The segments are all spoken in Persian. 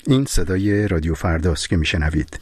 این صدای رادیو فرداست که میشنوید.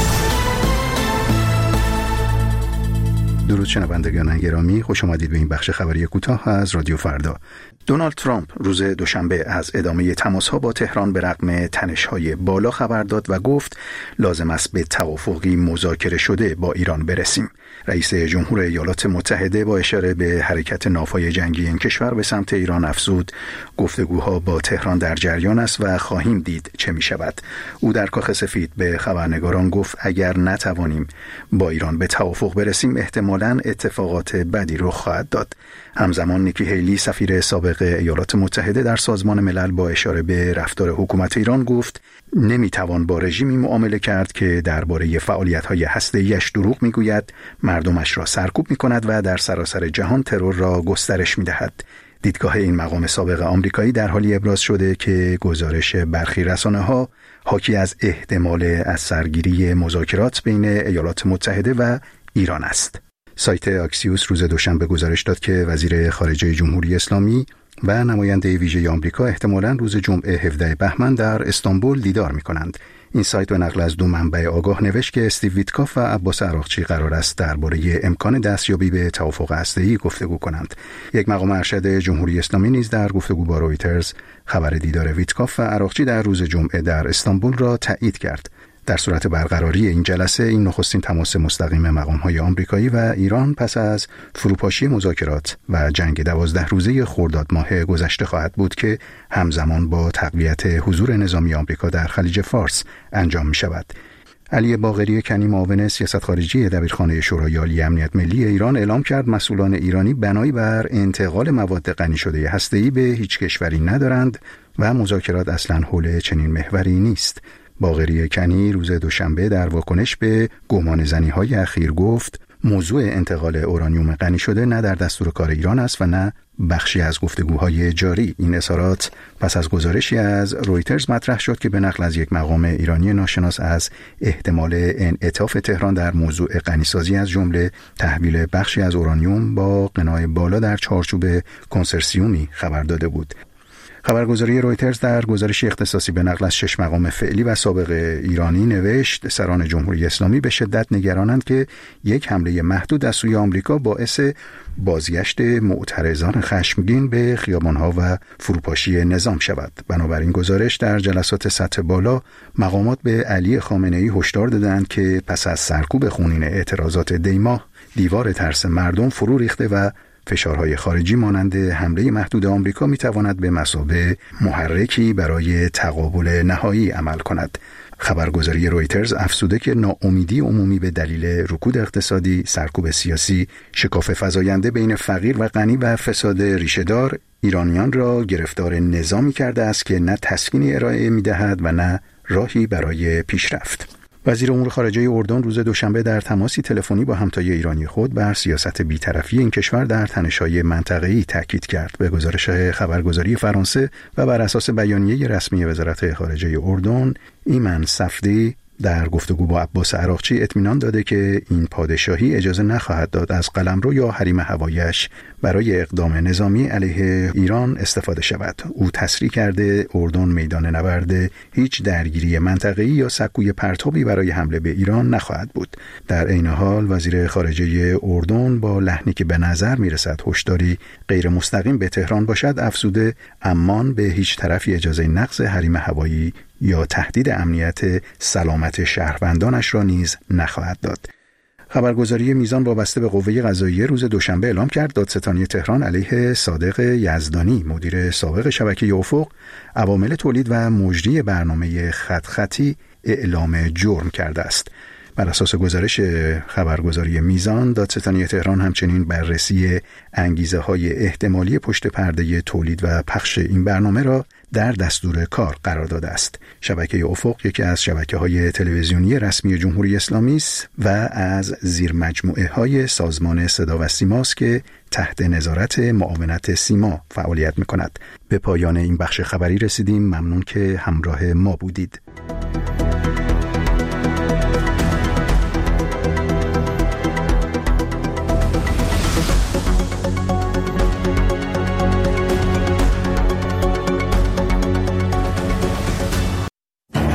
درود شنوندگان گرامی، خوش آمدید به این بخش خبری کوتاه از رادیو فردا. دونالد ترامپ روز دوشنبه از ادامه تماس‌ها با تهران به رغم تنش‌های بالا خبر داد و گفت لازم است به توافقی مذاکره شده با ایران برسیم. رئیس جمهور ایالات متحده با اشاره به حرکت ناوهای جنگی این کشور به سمت ایران افزود گفتگوها با تهران در جریان است و خواهیم دید چه می‌شود. او در کاخ سفید به خبرنگاران گفت اگر نتوانیم با ایران به توافق برسیم احتمالاً اتفاقات بدی رخ خواهد داد. همزمان نیکی هیلی سفیر سابق ایالات متحده در سازمان ملل با اشاره به رفتار حکومت ایران گفت نمیتوان با رژیمی معامله کرد که درباره فعالیت‌های هسته‌ایش دروغ میگوید، مردمش را سرکوب میکند و در سراسر جهان ترور را گسترش میدهد. دیدگاه این مقام سابق آمریکایی در حالی ابراز شده که گزارش برخی رسانه‌ها حاکی از احتمال از سرگیری مذاکرات بین ایالات متحده و ایران است. سایت آکسیوس روز دوشنبه گزارش داد که وزیر خارجه جمهوری اسلامی و نماینده ویژه آمریکا احتمالاً روز جمعه 17 بهمن در استانبول دیدار می‌کنند. این سایت به نقل از دو منبع آگاه نوشت که استیو ویتکاف و عباس عراقچی قرار است درباره امکان دستیابی به توافق هسته‌ای گفتگو کنند. یک مقام ارشد جمهوری اسلامی نیز در گفتگو با رویترز خبر دیدار ویتکاف و عراقچی در روز جمعه در استانبول را تایید کرد. در صورت برقراری این جلسه این نخستین تماس مستقیم مقام‌های آمریکایی و ایران پس از فروپاشی مذاکرات و جنگ 12 روزه خرداد ماه گذشته خواهد بود که همزمان با تقویت حضور نظامی آمریکا در خلیج فارس انجام می‌شود. علی باقری کنی معاون سیاست خارجی دبیرخانه شورای عالی امنیت ملی ایران اعلام کرد مسئولان ایرانی بنایی بر انتقال مواد غنی شده هسته‌ای به هیچ کشوری ندارند و مذاکرات اصلاً حول چنین محوری نیست. باقری کنی روز دوشنبه در واکنش به گمانه‌زنی‌های اخیر گفت موضوع انتقال اورانیوم غنی شده نه در دستور کار ایران است و نه بخشی از گفتگوهای جاری. این اظهارات پس از گزارشی از رویترز مطرح شد که به نقل از یک مقام ایرانی ناشناس از احتمال انعطاف تهران در موضوع غنیسازی از جمله تحویل بخشی از اورانیوم با غنای بالا در چارچوب کنسرسیومی خبر داده بود. خبرگزاری رویترز در گزارشی اختصاصی به نقل از 6 مقام فعلی و سابق ایرانی نوشت سران جمهوری اسلامی به شدت نگرانند که یک حمله محدود از سوی آمریکا باعث بازگشت معترضان خشمگین به خیابان‌ها و فروپاشی نظام شود. بنابراین گزارش در جلسات سطح بالا مقامات به علی خامنه‌ای هشدار دادند که پس از سرکوب خونین اعتراضات دیماه دیوار ترس مردم فرو ریخته و فشارهای خارجی مانند حمله محدود آمریکا میتواند به مثابه محرکی برای تقابل نهایی عمل کند. خبرگزاری رویترز افزوده که ناامیدی عمومی به دلیل رکود اقتصادی، سرکوب سیاسی، شکاف فزاینده بین فقیر و غنی و فساد ریشه‌دار ایرانیان را گرفتار نظامی کرده است که نه تسکینی ارائه می‌دهد و نه راهی برای پیشرفت. وزیر امور خارجه اردن روز دوشنبه در تماسی تلفنی با همتای ایرانی خود بر سیاست بی‌طرفی این کشور در تنش‌های منطقه‌ای تاکید کرد. به گزارش خبرگزاری فرانسه و بر اساس بیانیه رسمی وزارت خارجه اردن، ایمن صفدی در گفتگو با عباس عراقچی اطمینان داده که این پادشاهی اجازه نخواهد داد از قلمرو یا حریم هوایش برای اقدام نظامی علیه ایران استفاده شود. او تصریح کرده اردن میدان نبرد هیچ درگیری منطقه‌ای یا سکوی پرتابی برای حمله به ایران نخواهد بود. در عین حال وزیر خارجه اردن با لحنی که به نظر میرسد هشداری غیر مستقیم به تهران باشد افزوده عمان به هیچ طرفی اجازه نقض حریم هوایی یا تهدید امنیت سلامت شهروندانش را نیز نخواهد داد. خبرگزاری میزان وابسته به قوه قضاییه روز دوشنبه اعلام کرد دادستانی تهران علیه صادق یزدانی مدیر سابق شبکه افق عوامل تولید و مجری برنامه خطی اعلام جرم کرده است. بر اساس گزارش خبرگزاری میزان دادستانی تهران همچنین بررسی انگیزه‌های احتمالی پشت پرده تولید و پخش این برنامه را در دستور کار قرار داده است. شبکه افق یکی از شبکه‌های تلویزیونی رسمی جمهوری اسلامی است و از زیر مجموعه‌های سازمان صدا و سیما است که تحت نظارت معاونت سیما فعالیت می‌کند. به پایان این بخش خبری رسیدیم. ممنون که همراه ما بودید.